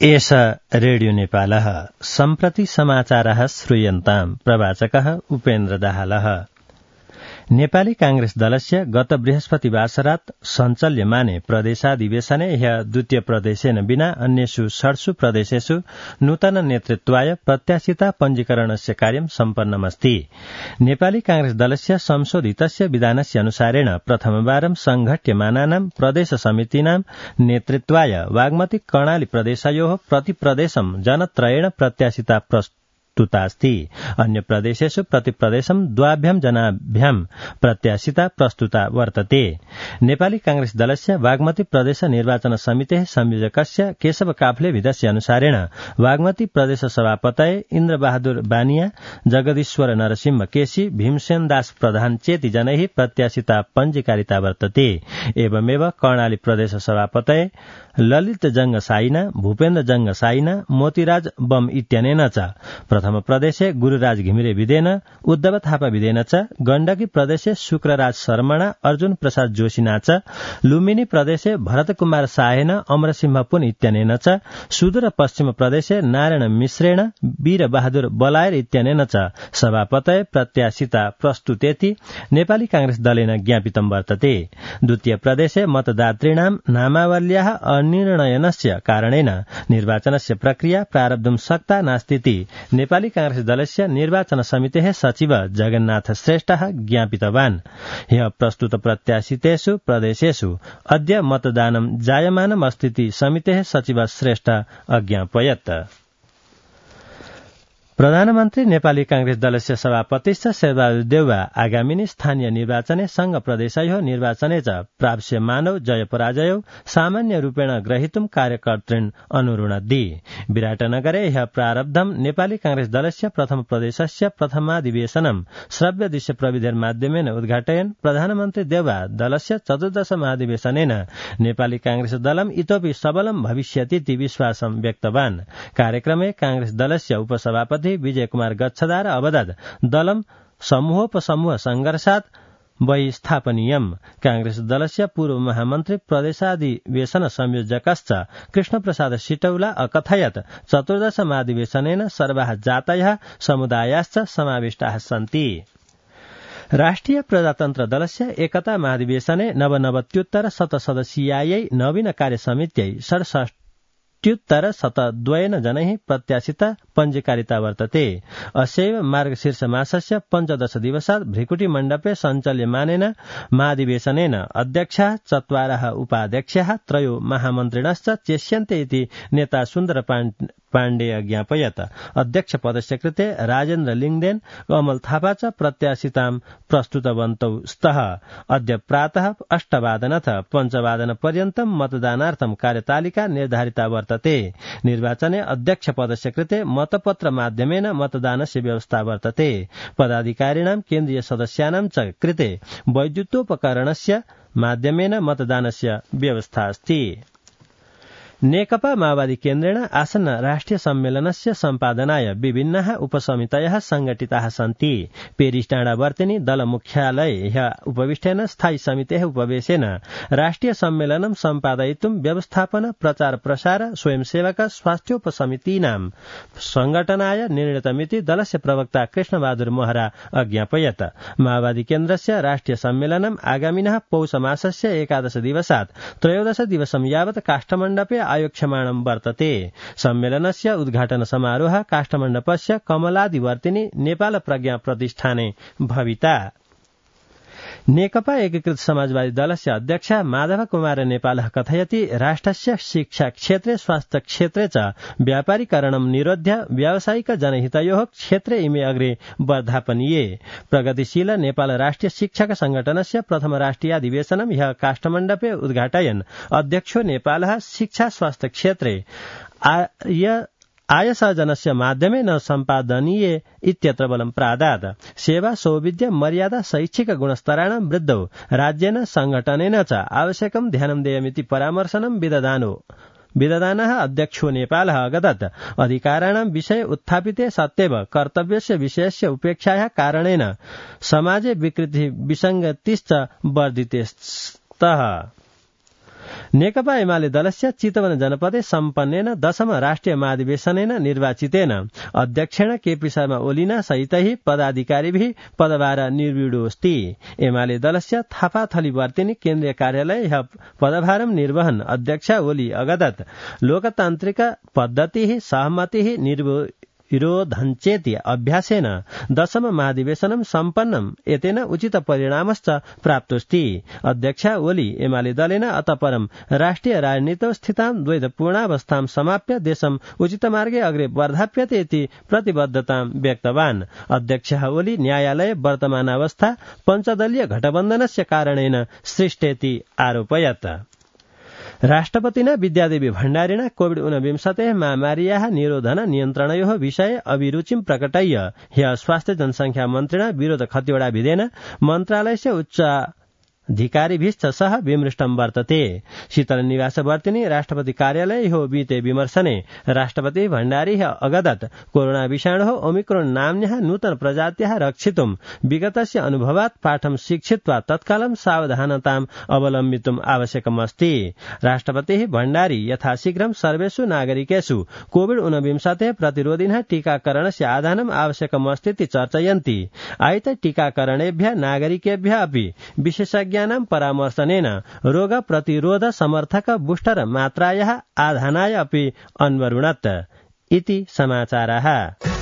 एष रेडियो नेपालः सम्प्रति समाचारः श्रूयन्ताम् प्रवाचकः उपेन्द्र दाहालः। नेपाली कांग्रेस दलस्य गत बृहस्पतिवासरात सञ्चल्यमाने प्रदेशाधिवेशने ह्य द्वितीय प्रदेशेन विना अन्येषु षट्सु प्रदेशेषु नूतन नेतृत्वाय प्रत्याशिता पञ्जीकरणस्य कार्यं सम्पन्नमस्ति। नेपाली कांग्रेस दलस्य संशोधितस्य विधानस्य अनुसारेण प्रथमवारं संघट्यमानानां प्रदेश समितीनां नेतृत्वाय वाग्मती कर्णाली प्रदेशयोः प्रतिप्रदेशं जनत्रयेण प्रत्याशिता प्रस्तुतास्ति। अन्य प्रदेशेषु प्रतिप्रदेशं द्वाभ्यां जनाभ्यां प्रत्याशिता प्रस्तुता वर्तते। नेपाली कांग्रेस दलस्य बागमती प्रदेश निर्वाचन समितेः संयोजकस्य केशव काफ्लेभिदस्य अनुसारेण बागमती प्रदेश सभापतये इन्द्रबहादुर बानिया, जगदीश्वर नरसिंह केसी, भीमसेन दास प्रधान चेति जनैः प्रत्याशिता पञ्जीकारिता वर्तते। एवमेव कर्णाली प्रदेश सभापतये ललित जंग साइना, भूपेन्द्र जंग साइना, मोतीराज बम इत्यनेन च प्रथम प्रदेशे गुरूराज घिमिरे विदेन, उद्धव थापा विदेन च गण्डकी प्रदेशे शुक्रराज शर्मणा, अर्जुन प्रसाद जोशीना च लुम्बिनी प्रदेशे भरत कुमार साहेन, अमरसिंह पुन इत्यनेन च सुदूर पश्चिम प्रदेशे नारायण मिश्रेण, वीर बहादुर बलायर इत्यनेन च सभापतये प्रत्याशिता प्रस्तुतेति नेपाली कांग्रेस दलेन ज्ञापितं वर्तते। द्वितीय प्रदेशे मतदातॄणां नामावल्याः अनिर्णयनस्य कारणेन निर्वाचनस्य प्रक्रिया प्रारब्धुं शक्ता नास्तीति नेपाली कांग्रेस दलस्य निर्वाचन समितेः सचिव जगन्नाथ श्रेष्ठः ज्ञापितवान्। ह्यः प्रस्तुत प्रत्याशितेषु प्रदेशेषु अद्य मतदानं जायमानम् अस्तीति समितेः सचिव श्रेष्ठ अज्ञापयत्। प्रधानमन्त्री नेपाली कांग्रेस दलस्य सभापतिश्च शेरबहादुर देउवा आगामिनी स्थानीय निर्वाचने संघ प्रदेशयोः निर्वाचने च प्राप्स्यमानौ जय पराजयौ सामान्य रूपेण ग्रहीतुं कार्यकर्तॄन् अनुरुणद्धि। विराटनगरे ह्यः प्रारब्धं नेपाली कांग्रेस दलस्य प्रथम प्रदेशस्य प्रथमाधिवेशनं श्रव्य दृश्य प्रविधिर्माध्यमेन उद्घाटयन् प्रधानमन्त्री देउवा दलस्य चतुर्दश महाधिवेशनेन नेपाली कांग्रेस दलम् इतोपि सबलं भविष्यतीति विश्वासं व्यक्तवान्। कार्यक्रमे कांग्रेस दलस्य उपसभापति विजय कुमार गच्छदार अवदत् दलं समूहोपसमूह संघर्षात् बहिस्थापनीयम्। कांग्रेस दलस्य पूर्व महामन्त्री प्रदेशाधिवेशन संयोजकश्च कृष्ण प्रसाद सिटौला अकथयत् चतुर्दश महाधिवेशनेन सर्वाः जातयः समुदायाश्च समाविष्टाः सन्ति। राष्ट्रिय प्रजातन्त्र दलस्य एकता महाधिवेशने नवनवत्युत्तर शतसदस्यीयायै नवीन कार्यसमित्यै 67,102 जनैः प्रत्याशिता पञ्जीकारिता वर्तते। अस्यैव मार्गशीर्ष मासस्य 15 दिवसात् भृकुटी मण्डपे सञ्चल्यमानेन महाधिवेशनेन अध्यक्षः, 4 उपाध्यक्षः, 3 महामन्त्रिणश्च चेष्यन्ते इति नेता सुन्दर पाण्डे ज्ञापयत्। अध्यक्ष पदस्य कृते राजेन्द्र लिङदेन, कमल थापा च प्रत्याशितां प्रस्तुतवन्तौ स्तः। अद्य प्रातः 8 5 पर्यन्तं मतदानार्थं कार्यतालिका निर्धारिता वर्तते। निर्वाचने अध्यक्ष पदस्य कृते मतपत्र माध्यमेन मतदानस्य व्यवस्था वर्तते। पदाधिकारिणां केन्द्रीय सदस्यानां च कृते वैद्युतोपकरणस्य माध्यमेन मतदानस्य व्यवस्था अस्ति। नेकपा माओवादी केन्द्रेण आसन्न राष्ट्रिय सम्मेलनस्य सम्पादनाय विभिन्नाः उपसमितयः संघटिताः सन्ति। पेरिस डाँडावर्तिनी दल मुख्यालये ह्यः उपविष्टेन स्थायी समितेः उपवेशेन राष्ट्रिय सम्मेलनं सम्पादयितुं व्यवस्थापन, प्रचार प्रसार, स्वयंसेवक स्वास्थ्योपसमितीनां संघटनाय निर्णीतमिति दलस्य प्रवक्ता कृष्णबहादुर महरा अज्ञापयत्। माओवादी केन्द्रस्य राष्ट्रिय सम्मेलनं आगामिनः पौष मासस्य 11 दिवसात् 13 दिवसं यावत् काष्ठमण्डपे आयोक्ष्यमाणं वर्तते। सम्मेलनस्य उद्घाटन समारोह काष्ठमण्डपस्य कमलादिवर्तिनी नेपाल प्रज्ञा प्रतिष्ठाने भविता। नेकपा एकीकृत समाजवादी दलस्य अध्यक्ष माधव कुमार नेपालः कथयति राष्ट्रस्य शिक्षा क्षेत्रे, स्वास्थ्य क्षेत्रे च व्यापारीकरणं निरोध्य व्यावसायिक जनहितयोः क्षेत्रे इमे अग्रे वर्धापनीये। प्रगतिशील नेपाल राष्ट्रिय शिक्षक संगठनस्य प्रथम राष्ट्रियाधिवेशनं ह्यः काष्ठमण्डपे उद्घाटयन् अध्यक्षो नेपालः शिक्षा स्वास्थ्य क्षेत्रे आयसर्जनस्य माध्यमेन सम्पादनीये इत्यत्र बलं प्रादात्। सेवा सौविध्य मर्यादा शैक्षिक गुणस्तराणां वृद्धौ राज्येन संघटनेन च आवश्यकं ध्यानं देयमिति परामर्शनं विददानः अध्यक्षो नेपालः अगदत्। अधिकाराणां विषये उत्थापिते सत्येव कर्तव्यस्य विषयस्य उपेक्षायाः कारणेन समाजे विकृति विसङ्गतिश्च वर्धिते स्तः। नेकपा एमाले दलस्य चितवन जनपदे सम्पन्नेन 10ම राष्ट्रिय महाधिवेशनेन निर्वाचितेन अध्यक्षेण केपी शर्मा ओलिना सहितैः पदाधिकारिभिः पदभार निर्वीडोऽस्ति। एमाले दलस्य थापाथलीवर्तिनी केन्द्रीय कार्यालय ह्य पदभारं निर्वहन अध्यक्ष ओली अगदत लोकतान्त्रिक पद्धतिः सहमतिः विरोधञ्चेति अभ्यासेन 10ම महाधिवेशनं सम्पन्नम् एतेन उचित परिणामश्च प्राप्तोऽस्ति। अध्यक्ष ओली एमाले दलेन अतःपरं राष्ट्रिय राजनीतौ स्थितां द्वैतपूर्णावस्थां समाप्य देशम् उचित मार्गे अग्रे वर्धाप्यते इति प्रतिबद्धतां व्यक्तवान्। अध्यक्ष ओली न्यायालय वर्तमानावस्था पञ्चदलीय घटबन्धनस्य कारणेन सृष्टेति आरोपयत्। राष्ट्रपतिना विद्यादेवी भण्डारिणा कोविड-19 महामार्याः निरोधन नियन्त्रणयोः विषये अभिरुचिं प्रकटय्य ह्यः स्वास्थ्य जनसंख्या मन्त्रिणा विरोध खतिवड़ाभिधेन मन्त्रालयस्य उच्च अधिकारिभिश्च सह विमृष्टं वर्तते। शीतल निवासवर्तिनी राष्ट्रपति कार्यालय ह्यो बीते विमर्शने राष्ट्रपति भण्डारी अगदत् कोरोना विषाणोः ओमिक्रोन नाम्न्यः नूतन प्रजात्याः रक्षितुं विगतस्य अनुभवात् पाठं शिक्षित्वा तत्कालं सावधानताम् अवलम्बितुम् आवश्यकमस्ति। राष्ट्रपतिः भण्डारी यथाशीघ्रं सर्वेषु नागरिकेषु कोविड-19 प्रतिरोधिनः टीकाकरणस्य आधानम् आवश्यकमस्तीति चर्चयन्ति। आयत टीकाकरणेभ्यः नागरिकेभ्यः अपि विशेषज्ञ परामर्शनेन रोग प्रतिरोध समर्थक बूस्टर मात्रायाः आधानाय अपि अन्वरुणत् इति समाचारः।